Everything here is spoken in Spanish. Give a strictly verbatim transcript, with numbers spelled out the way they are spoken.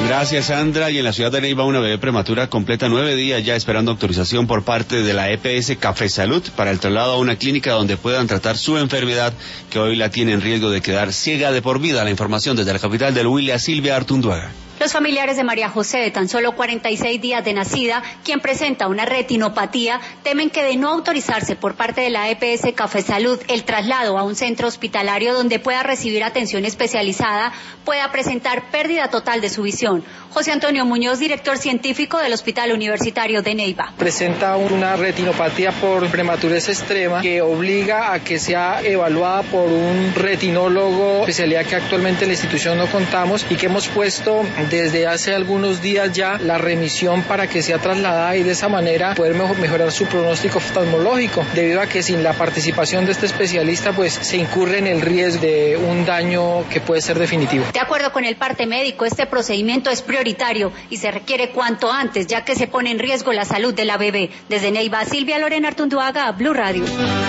Gracias, Sandra. Y en la ciudad de Neiva, una bebé prematura completa nueve días ya esperando autorización por parte de la E P S Café Salud para el traslado a una clínica donde puedan tratar su enfermedad, que hoy la tiene en riesgo de quedar ciega de por vida. La información desde la capital del Huila, Silvia Artunduaga. Los familiares de María José, de tan solo cuarenta y seis días de nacida, quien presenta una retinopatía, temen que de no autorizarse por parte de la E P S Café Salud el traslado a un centro hospitalario donde pueda recibir atención especializada, pueda presentar pérdida total de su visión. José Antonio Muñoz, director científico del Hospital Universitario de Neiva. Presenta una retinopatía por prematurez extrema que obliga a que sea evaluada por un retinólogo, especialidad que actualmente en la institución no contamos y que hemos puesto desde hace algunos días ya la remisión para que sea trasladada y de esa manera poder mejorar su pronóstico oftalmológico, debido a que sin la participación de este especialista pues se incurre en el riesgo de un daño que puede ser definitivo. De acuerdo con el parte médico, este procedimiento es prioritario y se requiere cuanto antes, ya que se pone en riesgo la salud de la bebé. Desde Neiva, Silvia Lorena Artunduaga, Blue Radio.